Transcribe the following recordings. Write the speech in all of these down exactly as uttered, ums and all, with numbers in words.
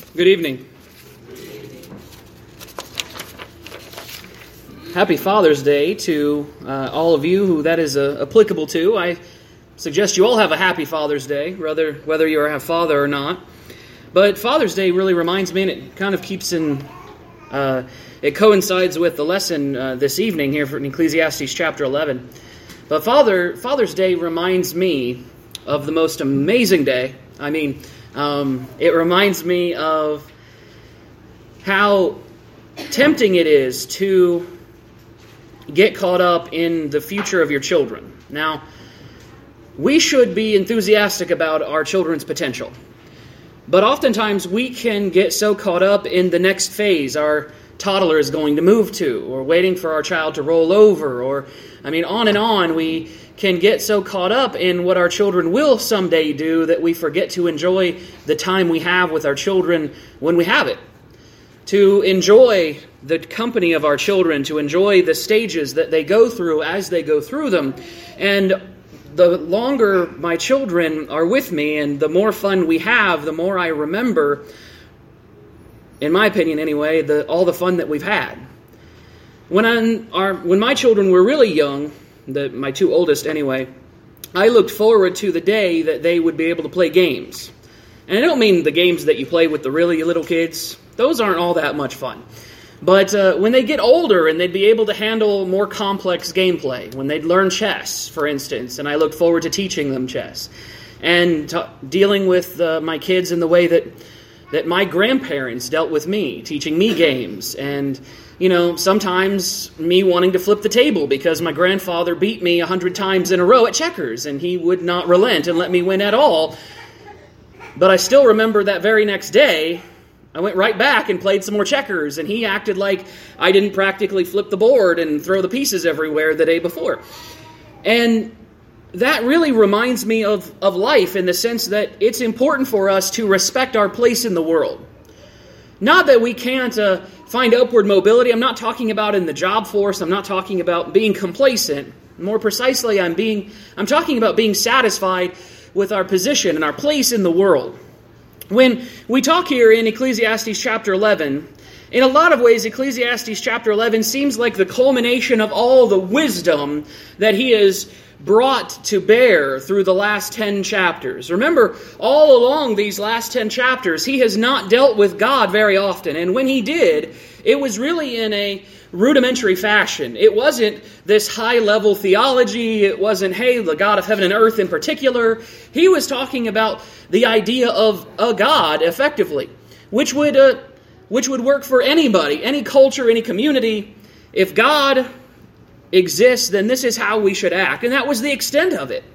Good evening. Happy Father's Day to uh, all of you who that is uh, applicable to. I suggest you all have a happy Father's Day, whether whether you have a father or not. But Father's Day really reminds me, and it kind of keeps in, uh, it coincides with the lesson uh, this evening here from Ecclesiastes chapter eleven. But Father Father's Day reminds me of the most amazing day. I mean, um, it reminds me of how tempting it is to get caught up in the future of your children. Now, we should be enthusiastic about our children's potential. But oftentimes we can get so caught up in the next phase our toddler is going to move to, or waiting for our child to roll over, or, I mean, on and on. We can get so caught up in what our children will someday do that we forget to enjoy the time we have with our children when we have it. To enjoy the company of our children, to enjoy the stages that they go through as they go through them. And the longer my children are with me and the more fun we have, the more I remember, in my opinion anyway, the, all the fun that we've had. When, I'm, our, when my children were really young, the, my two oldest anyway, I looked forward to the day that they would be able to play games. And I don't mean the games that you play with the really little kids. Those aren't all that much fun. But uh, when they get older and they'd be able to handle more complex gameplay, when they'd learn chess, for instance, and I look forward to teaching them chess, and t- dealing with uh, my kids in the way that, that my grandparents dealt with me, teaching me games, and, you know, sometimes me wanting to flip the table because my grandfather beat me a hundred times in a row at checkers, and he would not relent and let me win at all. But I still remember that very next day, I went right back and played some more checkers, and he acted like I didn't practically flip the board and throw the pieces everywhere the day before. And that really reminds me of, of life in the sense that it's important for us to respect our place in the world. Not that we can't uh, find upward mobility. I'm not talking about in the job force. I'm not talking about being complacent. More precisely, I'm being I'm talking about being satisfied with our position and our place in the world. When we talk here in Ecclesiastes chapter eleven, in a lot of ways, Ecclesiastes chapter eleven seems like the culmination of all the wisdom that he has brought to bear through the last ten chapters. Remember, all along these last ten chapters, he has not dealt with God very often. And when he did, it was really in a rudimentary fashion. It wasn't this high-level theology. It wasn't, hey, the God of heaven and earth in particular. He was talking about the idea of a God, effectively, which would uh, which would work for anybody, any culture, any community. If God exists, then this is how we should act. And that was the extent of it.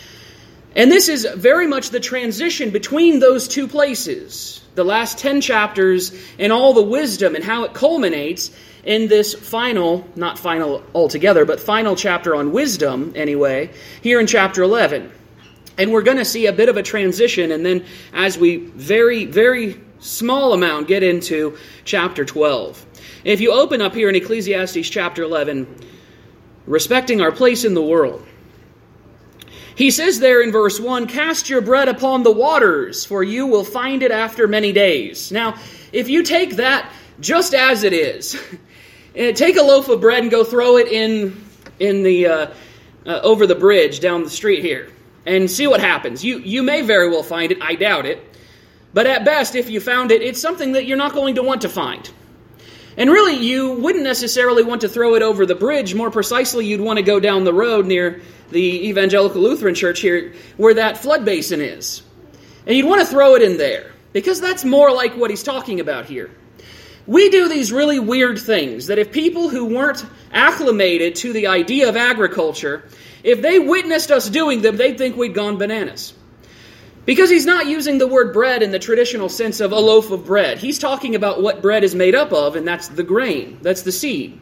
And this is very much the transition between those two places, the last ten chapters and all the wisdom and how it culminates in this final, not final altogether, but final chapter on wisdom, anyway, here in chapter eleven. And we're going to see a bit of a transition, and then as we very, very small amount get into chapter twelve. If you open up here in Ecclesiastes chapter eleven, respecting our place in the world, he says there in verse one, "Cast your bread upon the waters, for you will find it after many days." Now, if you take that just as it is, take a loaf of bread and go throw it in in the uh, uh, over the bridge down the street here, and see what happens. You you may very well find it. I doubt it. But at best, if you found it, it's something that you're not going to want to find. And really, you wouldn't necessarily want to throw it over the bridge. More precisely, you'd want to go down the road near the Evangelical Lutheran Church here, where that flood basin is. And you'd want to throw it in there, because that's more like what he's talking about here. We do these really weird things that if people who weren't acclimated to the idea of agriculture, if they witnessed us doing them, they'd think we'd gone bananas. Because he's not using the word bread in the traditional sense of a loaf of bread. He's talking about what bread is made up of, and that's the grain. That's the seed.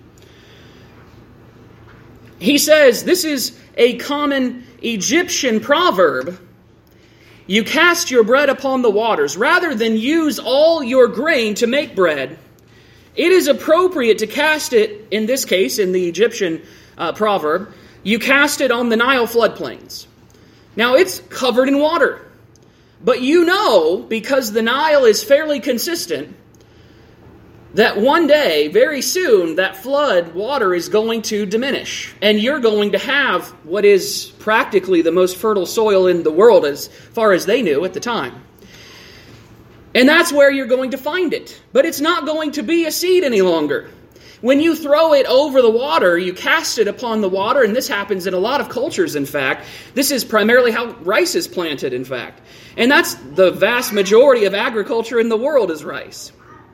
He says, this is a common Egyptian proverb. You cast your bread upon the waters. Rather than use all your grain to make bread, it is appropriate to cast it, in this case, in the Egyptian uh, proverb, you cast it on the Nile floodplains. Now, it's covered in water. But you know, because the Nile is fairly consistent, that one day, very soon, that flood water is going to diminish. And you're going to have what is practically the most fertile soil in the world as far as they knew at the time. And that's where you're going to find it. But it's not going to be a seed any longer. When you throw it over the water, you cast it upon the water, and this happens in a lot of cultures, in fact. This is primarily how rice is planted, in fact. And that's the vast majority of agriculture in the world is rice.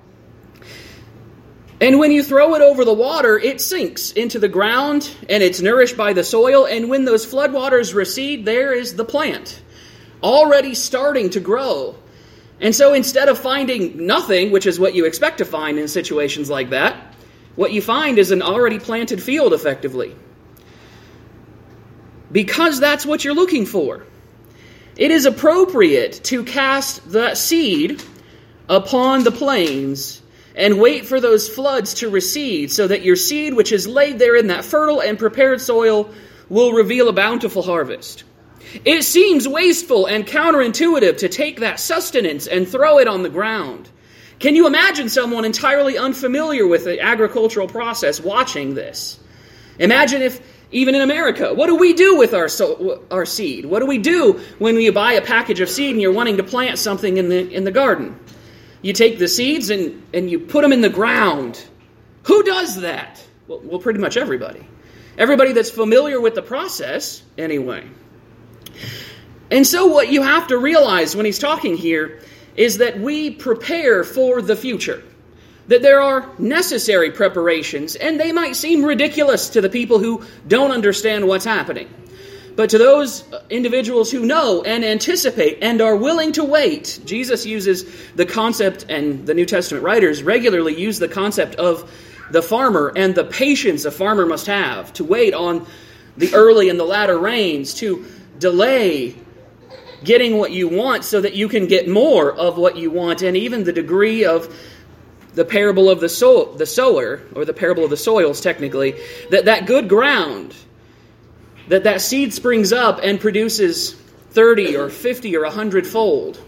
And when you throw it over the water, it sinks into the ground, and it's nourished by the soil. And when those floodwaters recede, there is the plant, already starting to grow. And so instead of finding nothing, which is what you expect to find in situations like that, what you find is an already planted field, effectively. Because that's what you're looking for. It is appropriate to cast the seed upon the plains and wait for those floods to recede so that your seed, which is laid there in that fertile and prepared soil, will reveal a bountiful harvest. It seems wasteful and counterintuitive to take that sustenance and throw it on the ground. Can you imagine someone entirely unfamiliar with the agricultural process watching this? Imagine if, even in America, what do we do with our so, our seed? What do we do when we buy a package of seed and you're wanting to plant something in the in the garden? You take the seeds and, and you put them in the ground. Who does that? Well, well, pretty much everybody. Everybody that's familiar with the process, anyway. And so what you have to realize when he's talking here is that we prepare for the future. That there are necessary preparations, and they might seem ridiculous to the people who don't understand what's happening. But to those individuals who know and anticipate and are willing to wait, Jesus uses the concept, and the New Testament writers regularly use the concept of the farmer and the patience a farmer must have to wait on the early and the latter rains, to delay getting what you want so that you can get more of what you want, and even the degree of the parable of the sow- the sower, or the parable of the soils technically, that that good ground, that that seed springs up and produces thirty or fifty or a hundred-fold.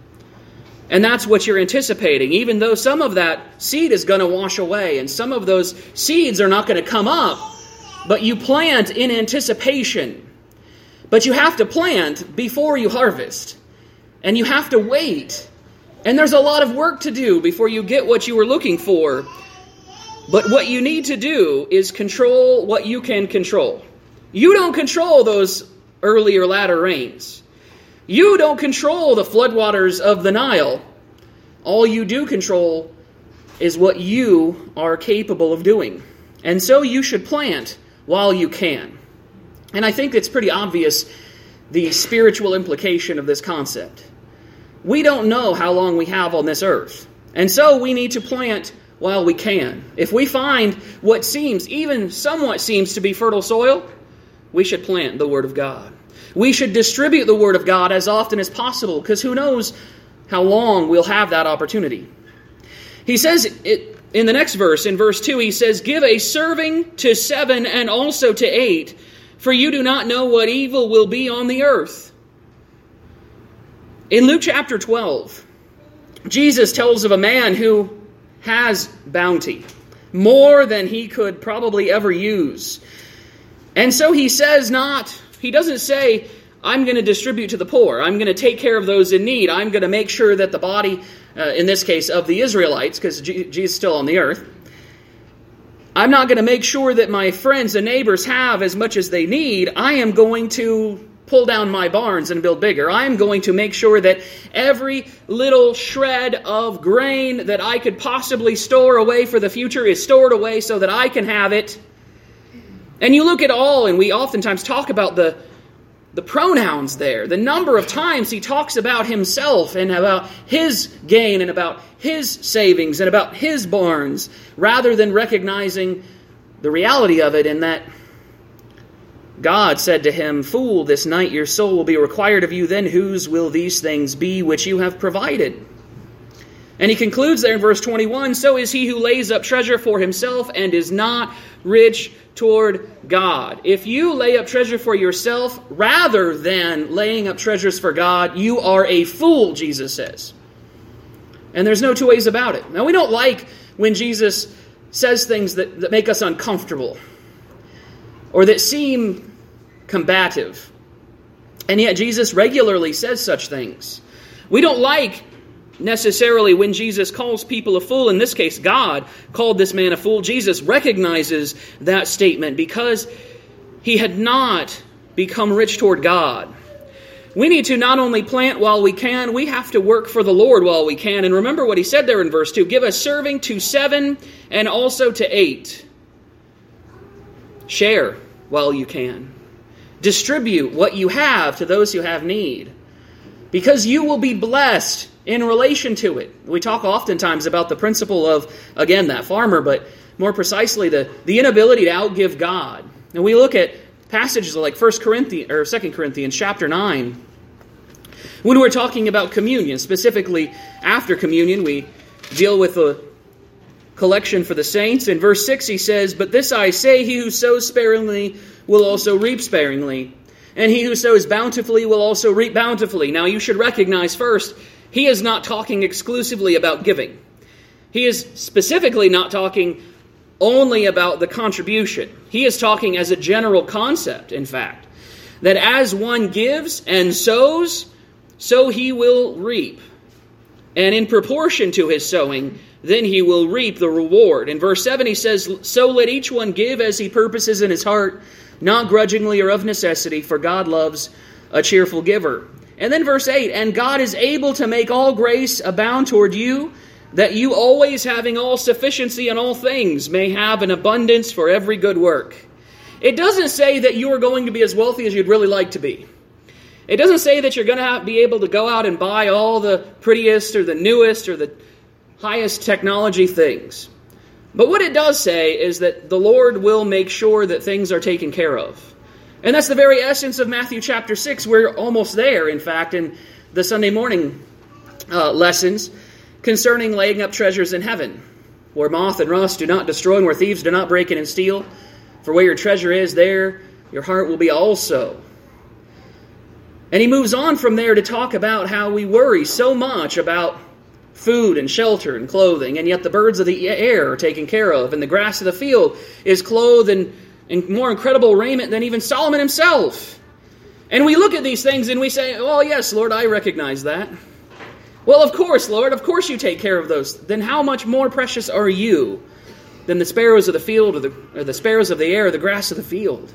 And that's what you're anticipating, even though some of that seed is going to wash away, and some of those seeds are not going to come up, but you plant in anticipation. But you have to plant before you harvest, and you have to wait. And there's a lot of work to do before you get what you were looking for. But what you need to do is control what you can control. You don't control those early or latter rains. You don't control the floodwaters of the Nile. All you do control is what you are capable of doing. And so you should plant while you can. And I think it's pretty obvious the spiritual implication of this concept. We don't know how long we have on this earth. And so we need to plant while we can. If we find what seems, even somewhat seems to be fertile soil, we should plant the Word of God. We should distribute the Word of God as often as possible, because who knows how long we'll have that opportunity. He says it in the next verse, in verse two, he says, "Give a serving to seven and also to eight, for you do not know what evil will be on the earth." In Luke chapter twelve, Jesus tells of a man who has bounty, more than he could probably ever use. And so he says not, he doesn't say, I'm going to distribute to the poor, I'm going to take care of those in need, I'm going to make sure that the body, uh, in this case of the Israelites, because G- Jesus is still on the earth, I'm not going to make sure that my friends and neighbors have as much as they need. I am going to pull down my barns and build bigger. I am going to make sure that every little shred of grain that I could possibly store away for the future is stored away so that I can have it. And you look at all, and we oftentimes talk about the, the pronouns there, the number of times he talks about himself and about his gain and about his savings and about his barns, rather than recognizing the reality of it in that God said to him, "Fool, this night your soul will be required of you, then whose will these things be which you have provided?" And he concludes there in verse twenty-one, "So is he who lays up treasure for himself and is not rich toward God. If you lay up treasure for yourself rather than laying up treasures for God, you are a fool, Jesus says. And there's no two ways about it. Now, we don't like when Jesus says things that, that make us uncomfortable or that seem combative. And yet Jesus regularly says such things. We don't like necessarily when Jesus calls people a fool. In this case, God called this man a fool. Jesus recognizes that statement because he had not become rich toward God. We need to not only plant while we can, we have to work for the Lord while we can. And remember what he said there in verse two. Give a serving to seven and also to eight. Share while you can. Distribute what you have to those who have need. Because you will be blessed in relation to it. We talk oftentimes about the principle of, again, that farmer, but more precisely the, the inability to outgive God. And we look at passages like First Corinthians or Second Corinthians chapter nine. When we're talking about communion, specifically after communion, we deal with the collection for the saints. In verse six he says, "But this I say, he who sows sparingly will also reap sparingly, and he who sows bountifully will also reap bountifully." Now you should recognize first, he is not talking exclusively about giving. He is specifically not talking only about the contribution. He is talking as a general concept, in fact, that as one gives and sows, so he will reap. And in proportion to his sowing, then he will reap the reward. In verse seven he says, "So let each one give as he purposes in his heart, not grudgingly or of necessity, for God loves a cheerful giver." And then verse eight, "And God is able to make all grace abound toward you, that you always having all sufficiency in all things may have an abundance for every good work." It doesn't say that you are going to be as wealthy as you'd really like to be. It doesn't say that you're going to have, be able to go out and buy all the prettiest or the newest or the highest technology things. But what it does say is that the Lord will make sure that things are taken care of. And that's the very essence of Matthew chapter six. We're almost there, in fact, in the Sunday morning uh, lessons concerning laying up treasures in heaven, where moth and rust do not destroy, and where thieves do not break in and steal. For where your treasure is, there your heart will be also. And he moves on from there to talk about how we worry so much about food and shelter and clothing, and yet the birds of the air are taken care of, and the grass of the field is clothed in, in more incredible raiment than even Solomon himself. And we look at these things and we say, "Oh yes, Lord, I recognize that." Well, of course, Lord, of course you take care of those. Then how much more precious are you than the sparrows of the field, or the, or the sparrows of the air, or the grass of the field?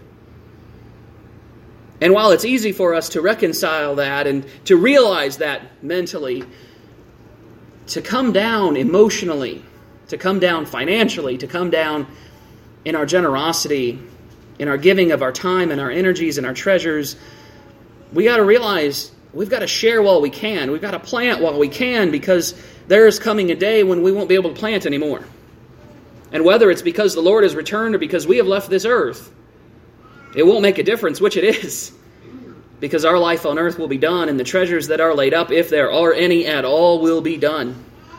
And while it's easy for us to reconcile that and to realize that mentally, to come down emotionally, to come down financially, to come down in our generosity, in our giving of our time and our energies and our treasures, we got to realize we've got to share while we can. We've got to plant while we can, because there is coming a day when we won't be able to plant anymore. And whether it's because the Lord has returned or because we have left this earth, it won't make a difference which it is, because our life on earth will be done, and the treasures that are laid up, if there are any at all, will be done.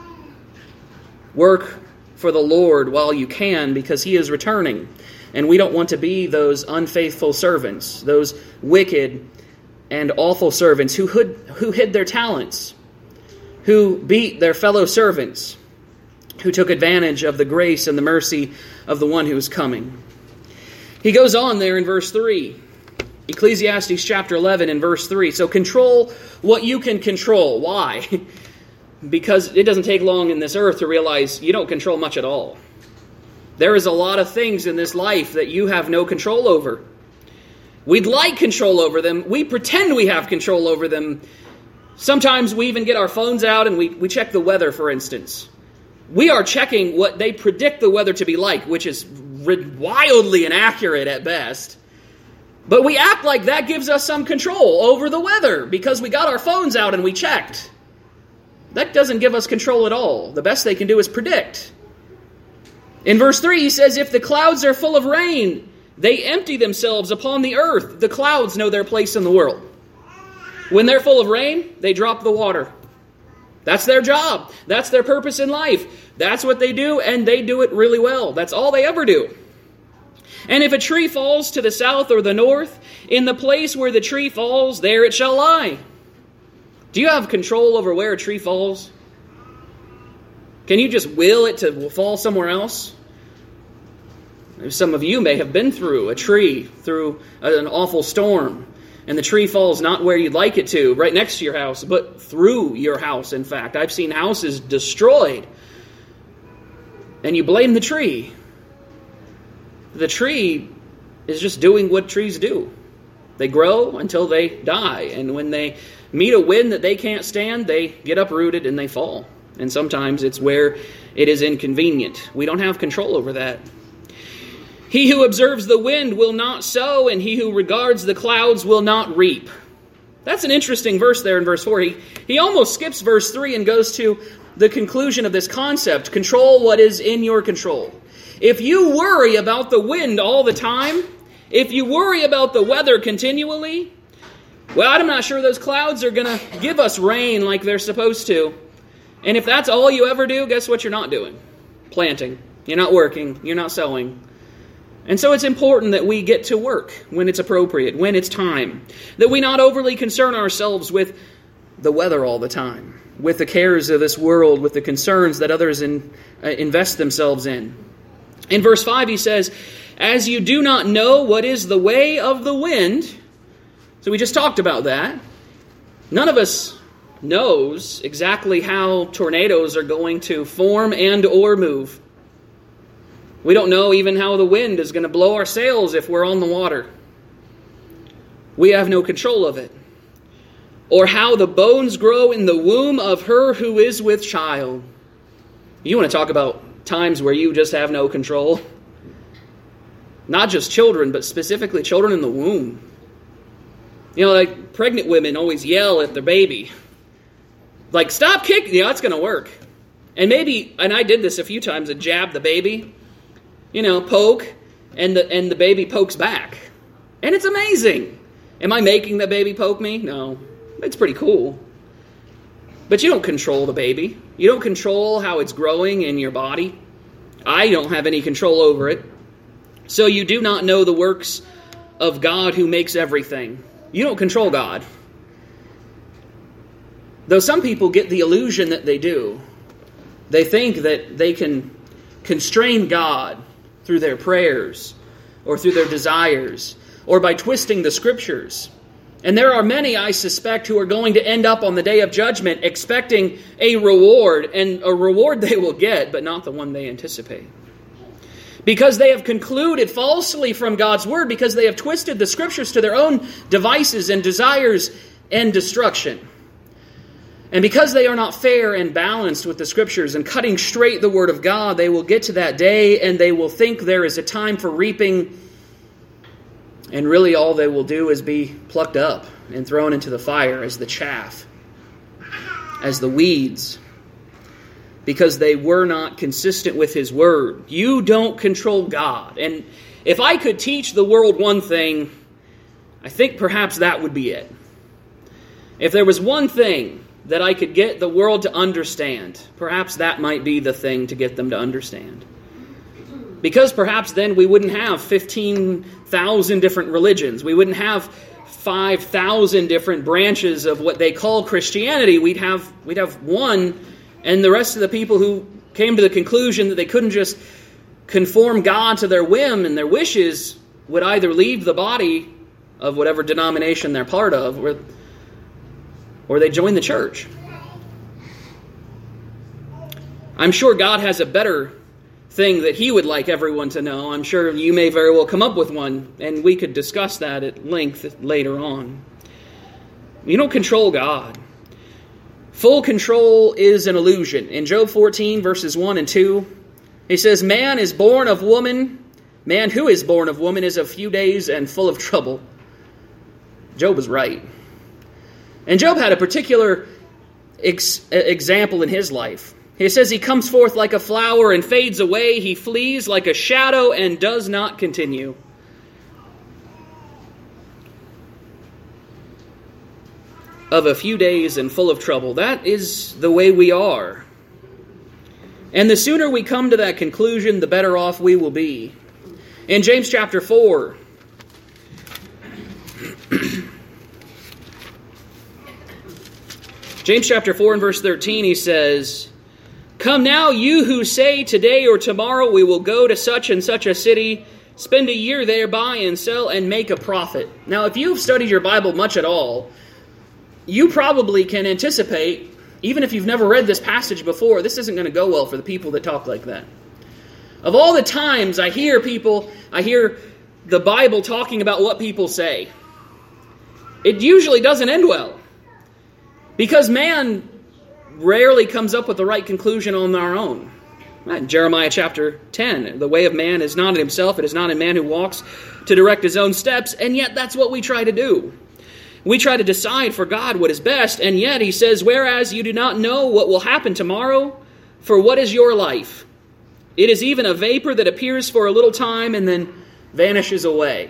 Work for the Lord while you can, because He is returning. And we don't want to be those unfaithful servants, those wicked and awful servants who hid, who hid their talents, who beat their fellow servants, who took advantage of the grace and the mercy of the one who is coming. He goes on there in verse three. Ecclesiastes chapter eleven and verse three. So control what you can control. Why? Because it doesn't take long in this earth to realize you don't control much at all. There is a lot of things in this life that you have no control over. We'd like control over them. We pretend we have control over them. Sometimes we even get our phones out and we, we check the weather, for instance. We are checking what they predict the weather to be like, which is wildly inaccurate at best. But we act like that gives us some control over the weather because we got our phones out and we checked. That doesn't give us control at all. The best they can do is predict. In verse three, he says, "If the clouds are full of rain, they empty themselves upon the earth." The clouds know their place in the world. When they're full of rain, they drop the water. That's their job. That's their purpose in life. That's what they do, and they do it really well. That's all they ever do. And if a tree falls to the south or the north, in the place where the tree falls, there it shall lie. Do you have control over where a tree falls? Can you just will it to fall somewhere else? Some of you may have been through a tree, through an awful storm, and the tree falls not where you'd like it to, right next to your house, but through your house, in fact. I've seen houses destroyed, and you blame the tree. The tree is just doing what trees do. They grow until they die, and when they meet a wind that they can't stand, they get uprooted and they fall. And sometimes it's where it is inconvenient. We don't have control over that. He who observes the wind will not sow, and he who regards the clouds will not reap. That's an interesting verse there in verse four. He, he almost skips verse three and goes to the conclusion of this concept. Control what is in your control. If you worry about the wind all the time, if you worry about the weather continually, well, I'm not sure those clouds are going to give us rain like they're supposed to. And if that's all you ever do, guess what you're not doing? Planting. You're not working. You're not sowing. And so it's important that we get to work when it's appropriate, when it's time. That we not overly concern ourselves with the weather all the time, with the cares of this world, with the concerns that others in, uh, invest themselves in. In verse five he says, as you do not know what is the way of the wind. So we just talked about that. None of us knows exactly how tornadoes are going to form and or move. We don't know even how the wind is going to blow our sails if we're on the water. We have no control of it. Or how the bones grow in the womb of her who is with child. You want to talk about times where you just have no control? Not just children, but specifically children in the womb. You know, like pregnant women always yell at their baby. Like, stop kicking. Yeah, it's going to work. And maybe, and I did this a few times, and jab the baby. You know, poke, and the and the baby pokes back. And it's amazing. Am I making the baby poke me? No. It's pretty cool. But you don't control the baby. You don't control how it's growing in your body. I don't have any control over it. So you do not know the works of God who makes everything. You don't control God. Though some people get the illusion that they do. They think that they can constrain God through their prayers, or through their desires, or by twisting the Scriptures. And there are many, I suspect, who are going to end up on the day of judgment expecting a reward, and a reward they will get, but not the one they anticipate. Because they have concluded falsely from God's Word, because they have twisted the Scriptures to their own devices and desires and destruction. And because they are not fair and balanced with the Scriptures and cutting straight the Word of God, they will get to that day and they will think there is a time for reaping. And really all they will do is be plucked up and thrown into the fire as the chaff, as the weeds, because they were not consistent with His Word. You don't control God. And if I could teach the world one thing, I think perhaps that would be it. If there was one thing that I could get the world to understand, perhaps that might be the thing to get them to understand. Because perhaps then we wouldn't have fifteen thousand different religions. We wouldn't have five thousand different branches of what they call Christianity. We'd have, we'd have one, and the rest of the people who came to the conclusion that they couldn't just conform God to their whim and their wishes would either leave the body of whatever denomination they're part of, or Or they join the church. I'm sure God has a better thing that He would like everyone to know. I'm sure you may very well come up with one, and we could discuss that at length later on. You don't control God. Full control is an illusion. In Job fourteen, verses one and two, he says, Man is born of woman. Man who is born of woman is of few days and full of trouble. Job was right. And Job had a particular ex- example in his life. He says he comes forth like a flower and fades away. He flees like a shadow and does not continue. Of a few days and full of trouble. That is the way we are. And the sooner we come to that conclusion, the better off we will be. In James chapter four, James chapter four and verse thirteen, he says, "Come now, you who say today or tomorrow we will go to such and such a city, spend a year there, buy and sell, and make a profit." Now, if you've studied your Bible much at all, you probably can anticipate, even if you've never read this passage before, this isn't going to go well for the people that talk like that. Of all the times I hear people, I hear the Bible talking about what people say, it usually doesn't end well. Because man rarely comes up with the right conclusion on our own. In Jeremiah chapter ten, the way of man is not in himself, it is not in man who walks to direct his own steps, and yet that's what we try to do. We try to decide for God what is best, and yet he says, "Whereas you do not know what will happen tomorrow, for what is your life? It is even a vapor that appears for a little time and then vanishes away.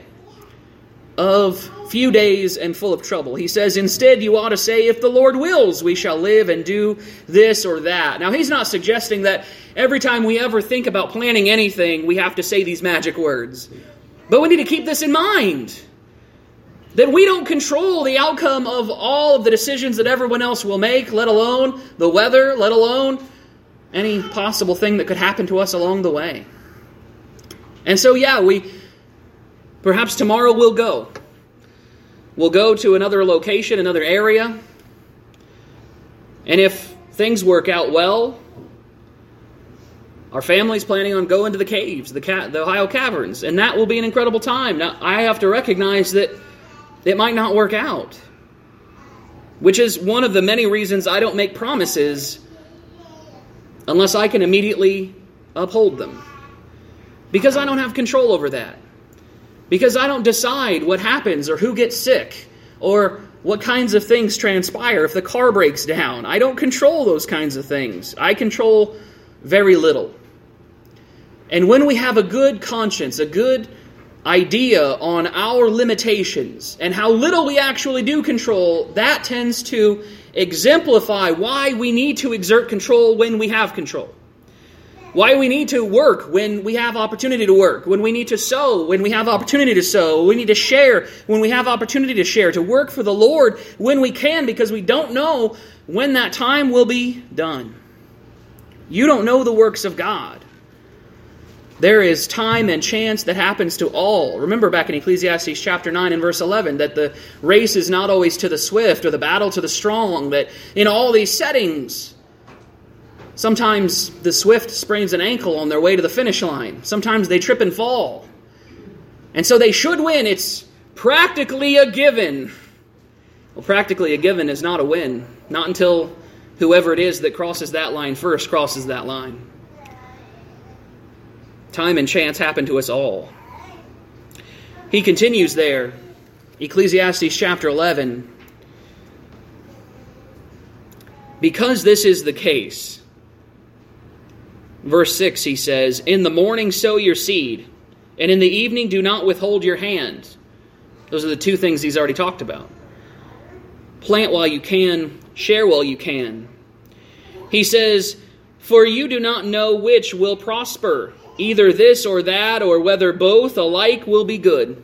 Of few days and full of trouble." He says, "Instead, you ought to say, if the Lord wills, we shall live and do this or that." Now, he's not suggesting that every time we ever think about planning anything, we have to say these magic words. But we need to keep this in mind, that we don't control the outcome of all of the decisions that everyone else will make, let alone the weather, let alone any possible thing that could happen to us along the way. And so, yeah, we perhaps tomorrow we'll go. We'll go to another location, another area. And if things work out well, our family's planning on going to the caves, the, ca- the Ohio Caverns, and that will be an incredible time. Now, I have to recognize that it might not work out, which is one of the many reasons I don't make promises unless I can immediately uphold them. Because I don't have control over that. Because I don't decide what happens or who gets sick or what kinds of things transpire if the car breaks down. I don't control those kinds of things. I control very little. And when we have a good conscience, a good idea on our limitations and how little we actually do control, that tends to exemplify why we need to exert control when we have control. Why we need to work when we have opportunity to work. When we need to sow when we have opportunity to sow. We need to share when we have opportunity to share. To work for the Lord when we can, because we don't know when that time will be done. You don't know the works of God. There is time and chance that happens to all. Remember back in Ecclesiastes chapter nine and verse eleven that the race is not always to the swift or the battle to the strong. That in all these settings, sometimes the swift sprains an ankle on their way to the finish line. Sometimes they trip and fall. And so they should win. It's practically a given. Well, practically a given is not a win. Not until whoever it is that crosses that line first crosses that line. Time and chance happen to us all. He continues there, Ecclesiastes chapter eleven. Because this is the case, verse six, he says, "In the morning sow your seed, and in the evening do not withhold your hand." Those are the two things he's already talked about. Plant while you can, share while you can. He says, "For you do not know which will prosper, either this or that, or whether both alike will be good."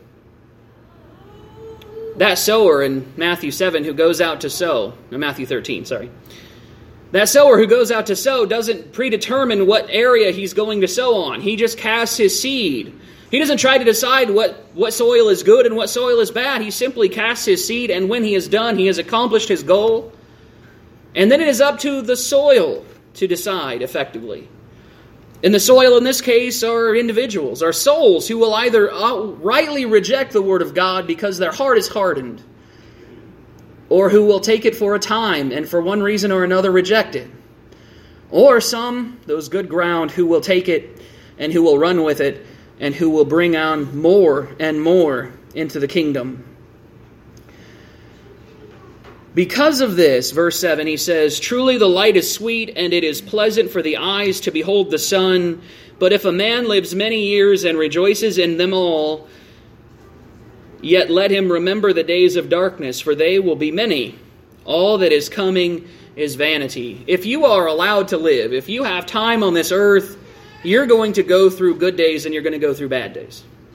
That sower in Matthew seven who goes out to sow, no, Matthew thirteen, sorry. That sower who goes out to sow doesn't predetermine what area he's going to sow on. He just casts his seed. He doesn't try to decide what, what soil is good and what soil is bad. He simply casts his seed, and when he is done, he has accomplished his goal. And then it is up to the soil to decide effectively. And the soil in this case are individuals, are souls who will either outrightly reject the Word of God because their heart is hardened, or who will take it for a time and for one reason or another reject it. Or some, those good ground, who will take it and who will run with it and who will bring on more and more into the kingdom. Because of this, verse seven, he says, "Truly the light is sweet, and it is pleasant for the eyes to behold the sun. But if a man lives many years and rejoices in them all, yet let him remember the days of darkness, for they will be many. All that is coming is vanity." If you are allowed to live, if you have time on this earth, you're going to go through good days and you're going to go through bad days.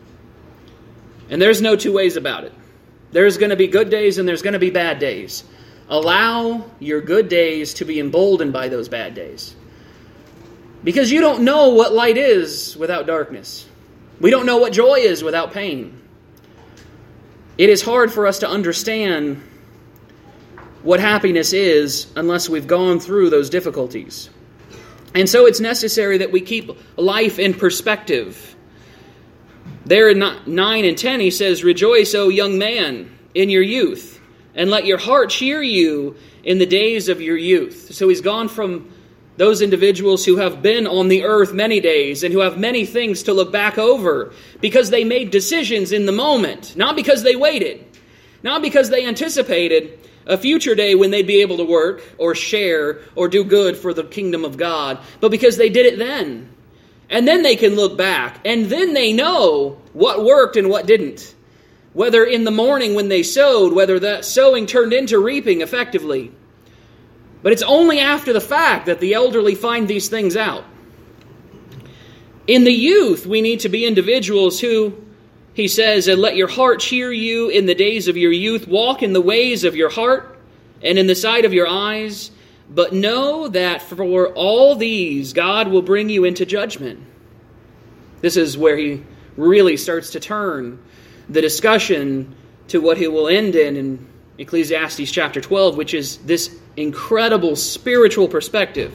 And there's no two ways about it. There's going to be good days and there's going to be bad days. Allow your good days to be emboldened by those bad days. Because you don't know what light is without darkness. We don't know what joy is without pain. It is hard for us to understand what happiness is unless we've gone through those difficulties. And so it's necessary that we keep life in perspective. There in nine and ten he says, "Rejoice, O young man, in your youth, and let your heart cheer you in the days of your youth." So he's gone from those individuals who have been on the earth many days and who have many things to look back over because they made decisions in the moment, not because they waited, not because they anticipated a future day when they'd be able to work or share or do good for the kingdom of God, but because they did it then. And then they can look back, and then they know what worked and what didn't. Whether in the morning when they sowed, whether that sowing turned into reaping effectively. But it's only after the fact that the elderly find these things out. In the youth, we need to be individuals who, he says, "And let your heart cheer you in the days of your youth. Walk in the ways of your heart and in the sight of your eyes. But know that for all these, God will bring you into judgment." This is where he really starts to turn the discussion to what he will end in in Ecclesiastes chapter twelve, which is this incredible spiritual perspective.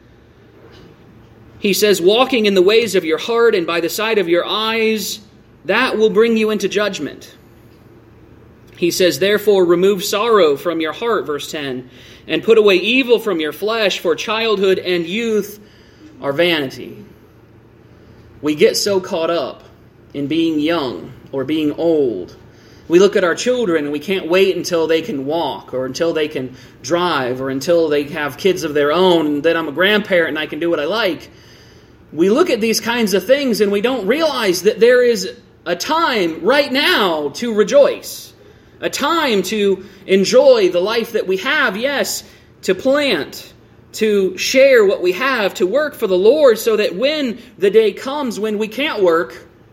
He says, "Walking in the ways of your heart and by the sight of your eyes, that will bring you into judgment." He says, "Therefore remove sorrow from your heart," verse ten, "and put away evil from your flesh, for childhood and youth are vanity." We get so caught up in being young or being old. We look at our children and we can't wait until they can walk or until they can drive or until they have kids of their own and then I'm a grandparent and I can do what I like. We look at these kinds of things and we don't realize that there is a time right now to rejoice. A time to enjoy the life that we have, yes, to plant, to share what we have, to work for the Lord so that when the day comes when we can't work,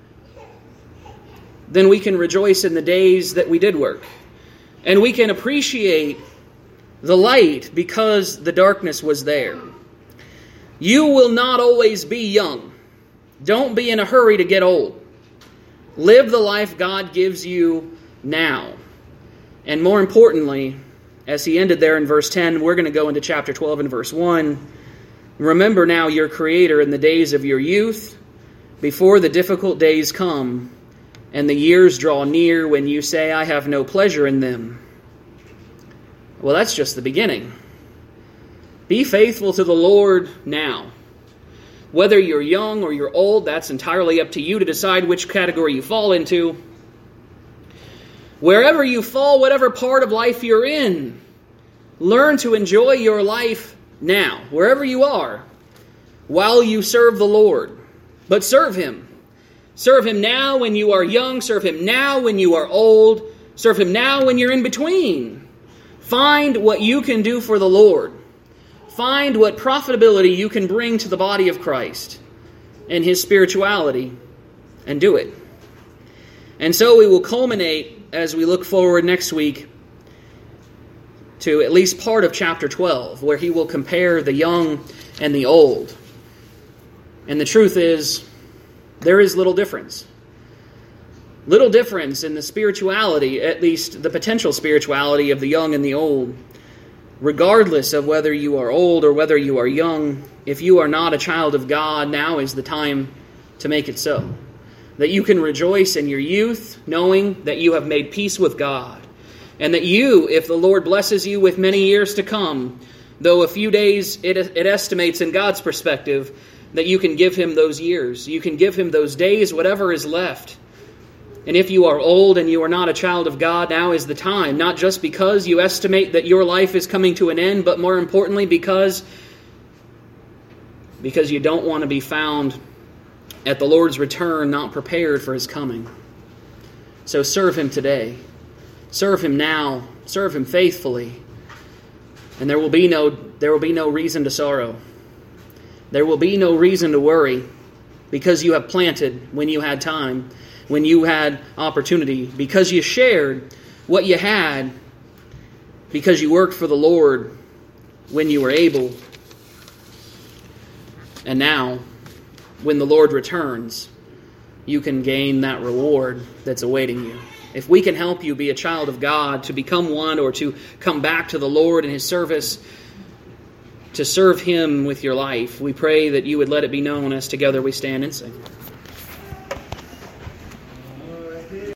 then we can rejoice in the days that we did work. And we can appreciate the light because the darkness was there. You will not always be young. Don't be in a hurry to get old. Live the life God gives you now. And more importantly, as he ended there in verse ten, we're going to go into chapter twelve and verse one. Remember now your Creator in the days of your youth, before the difficult days come, and the years draw near when you say, "I have no pleasure in them." Well, that's just the beginning. Be faithful to the Lord now. Whether you're young or you're old, that's entirely up to you to decide which category you fall into. Wherever you fall, whatever part of life you're in, learn to enjoy your life now, wherever you are, while you serve the Lord. But serve Him. Serve Him now when you are young. Serve Him now when you are old. Serve Him now when you're in between. Find what you can do for the Lord. Find what profitability you can bring to the body of Christ and His spirituality, and do it. And so we will culminate as we look forward next week to at least part of chapter twelve, where he will compare the young and the old. And the truth is, there is little difference. Little difference in the spirituality, at least the potential spirituality of the young and the old. Regardless of whether you are old or whether you are young, if you are not a child of God, now is the time to make it so. That you can rejoice in your youth, knowing that you have made peace with God. And that you, if the Lord blesses you with many years to come, though a few days it, it estimates in God's perspective, that you can give Him those years. You can give Him those days, whatever is left. And if you are old and you are not a child of God, now is the time. Not just because you estimate that your life is coming to an end, but more importantly because, because you don't want to be found at the Lord's return not prepared for His coming. So serve Him today. Serve Him now. Serve Him faithfully. And there will be no, there will be no reason to sorrow. There will be no reason to worry, because you have planted when you had time. when you had opportunity, because you shared what you had, because you worked for the Lord when you were able. And now, when the Lord returns, you can gain that reward that's awaiting you. If we can help you be a child of God, to become one, or to come back to the Lord in His service, to serve Him with your life, we pray that you would let it be known as together we stand and sing.